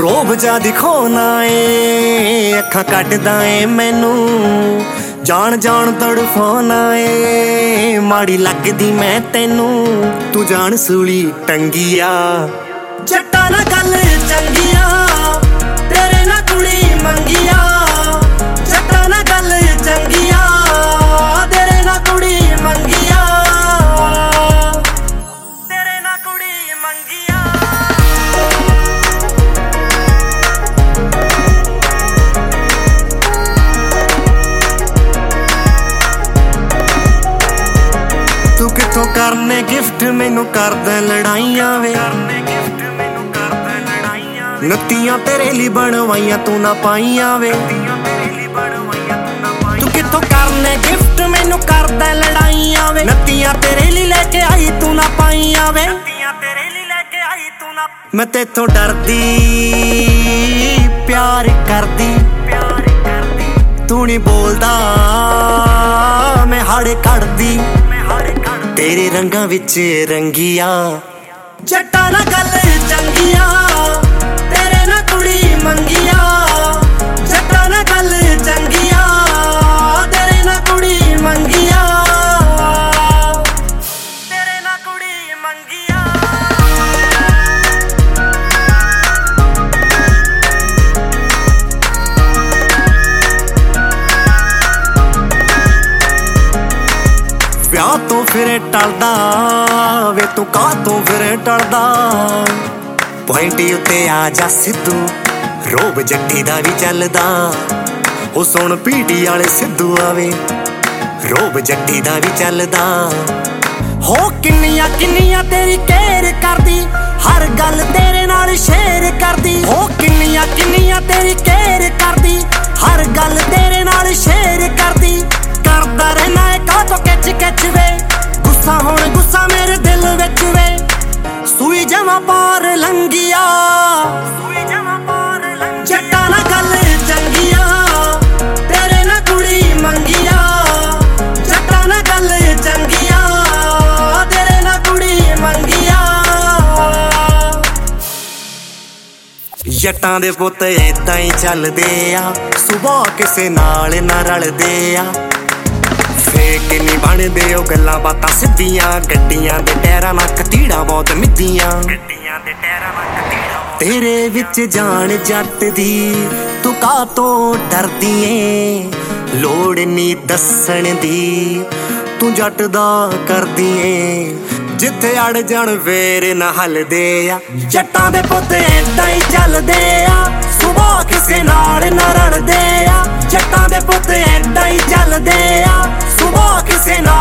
ਰੋਬ ਜਾ ਦਿਖਾਉਣਾ ਏ ਅੱਖਾਂ ਕੱਢਦਾ ਏ ਮੈਨੂੰ ਜਾਣ ਜਾਣ ਤੜਫਾਉਣਾ ਏ ਮਾੜੀ ਲੱਗਦੀ ਮੈਂ ਤੈਨੂੰ ਤੂੰ ਜਾਣ ਸੂਲੀ ਟੰਗੀਆ ਜੱਟਾਂ ਨਾਲ ਗੱਲ ਚੰਗੀਆਂ ਤੇਰੇ ਨਾਲ ਕੁੜੀ ਮੰਗੀਆ ਜੱਟਾਂ ਨਾਲ ਗੱਲ ਚੰਗੀਆਂ ਤੇਰੇ ਨਾਲ ਕੁੜੀ ਮੰਗੀਆ ਤੇਰੇ ਨਾਲ ਕੁੜੀ ਮੰਗੀਆ ਤੂੰ ਕਿੱਥੋਂ ਕਰਨੇ ਗਿਫਟ ਮੈਨੂੰ ਕਰਦਾ ਲੜਾਈਆਂ ਵੇ ਨੱਤੀਆਂ ਤੇਰੇ ਲਈ ਬਣਵਾਈਆਂ ਤੂੰ ਨਾ ਪਾਈਆਂ ਵੇ ਤੂੰ ਕਿੱਥੋਂ ਕਰਨੇ ਗਿਫਟ ਮੈਨੂੰ ਕਰਦਾ ਲੜਾਈਆਂ ਵੇ ਨੱਤੀਆਂ ਤੇਰੇ ਲਈ ਲੈ ਕੇ ਆਈ ਤੂੰ ਨਾ ਪਾਈਆਂ ਵੇ ਮੈਂ ਤੇਥੋਂ ਡਰਦੀ ਪਿਆਰ ਕਰਦੀ ਤੂੰ ਨੀ ਬੋਲਦਾ ਮੈਂ ਹਾੜੇ ਕੱਢਦੀ ਤੇਰੇ ਰੰਗਾਂ ਵਿੱਚ ਰੰਗੀਆਂ ਜੱਟਾਂ ਨਾਲ ਗੱਲ ਚੰਗੀਆਂ ਤੇਰੇ ਨਾਲ ਕੁੜੀ ਮੰਗੀਆਂ ਜੱਟਾਂ ਨਾਲ ਗੱਲ ਚੰਗੀਆਂ ਤੇਰੇ ਨਾਲ ਕੁੜੀ ਮੰਗੀਆਂ ਤੇਰੇ ਨਾਲ ਕੁੜੀ ਮੰਗੀਆਂ ਵਿਆਹ ਤੋਂ ਫਿਰ ਟਲਦਾ ਵੇ ਤੂੰ ਕਾਹਤੋਂ ਫਿਰ ਟਲਦਾ ਪੁਆਇੰਟ ਉੱਤੇ ਆ ਜਾ ਸਿੱਧੂ ਰੋਬ ਜੱਟੀ ਦਾ ਵੀ ਚੱਲਦਾ ਉਹ ਸੁਣ ਪੀਟੀ ਵਾਲੇ ਸਿੱਧੂ ਆਵੇ ਰੋਬ ਜੱਟੀ ਦਾ ਵੀ ਚੱਲਦਾ ਹੋ ਕਿੰਨੀਆਂ ਕਿੰਨੀਆਂ ਤੇਰੀ ਕੇਅਰ ਕਰਦੀ ਹਰ ਗੱਲ ਤੇਰੇ ਨਾਲ ਸ਼ੇਅਰ ਕਰਦੀ ਹੋ ਕਿੰਨੀਆਂ ਕਿੰਨੀਆਂ ਤੇਰੀ ਕੇਅਰ ਕਰਦੀ ਹਰ ਗੱਲ ਤੇਰੇ ਨਾਲ ਸ਼ੇਅਰ ਕਰਦੀ ਕਰਦਾ ਰਹਿਣਾ ਏ ਕਾਹਤੋਂ ਕਿਚ ਕਿਚ ਵੇ ਗੁੱਸਾ ਹੁਣ ਗੁੱਸਾ ਮੇਰੇ ਦਿਲ ਵਿੱਚ ਵੇ ਸੂਈ ਜਮਾ ਪਾਰ ਲੰਗੀਆ ਜੱਟਾਂ ਨਾਲ ਗੱਲ ਚੰਗੀਆਂ ਤੇਰੇ ਨਾਲ ਕੁੜੀ ਮੰਗੀਆ ਜੱਟਾਂ ਨਾਲ ਗੱਲ ਚੰਗੀਆਂ ਤੇਰੇ ਨਾਲ ਕੁੜੀ ਮੰਗੀਆ ਜੱਟਾਂ ਦੇ ਪੁੱਤ ਏਦਾਂ ਹੀ ਚੱਲਦੇ ਆ ਸੁਭਾਅ ਕਿਸੇ ਨਾਲ ਨਾ ਰਲਦੇ ਆ ਫੇਕ ਨੀ ਬਣਦੇ ਉਹ ਗੱਲਾਂ ਬਾਤਾਂ ਸਿੱਧੀਆਂ ਗੱਡੀਆਂ ਦੇ ਟਾਇਰਾਂ ਨਾਲ ਕਤੀੜਾ ਬਹੁਤ ਮਿੱਧੀਆਂ ਤੇਰੇ ਵਿੱਚ ਜਾਣ ਜੱਟ ਦੀ ਤੂੰ ਕਾਹਤੋਂ ਡਰਦੀ ਏ ਲੋੜ ਨੀ ਦੱਸਣ ਦੀ ਤੂੰ ਜੱਟ ਦਾ ਕਰਦੀ ਏ ਜਿੱਥੇ ਅੜ ਜਾਣ ਫੇਰ ਨਾ ਹੱਲਦੇ ਆ ਜੱਟਾਂ ਦੇ ਪੁੱਤ ਏਦਾਂ ਹੀ ਚੱਲਦੇ ਆ ਸੁਭਾਅ ਕਿਸੇ ਨਾਲ ਨਾ ਰਲਦੇ ਆ ਜੱਟਾਂ ਦੇ ਪੁੱਤ ਏਦਾਂ ਹੀ ਚੱਲਦੇ ਆ ਸੁਭਾਅ ਕਿਸੇ ਨਾਲ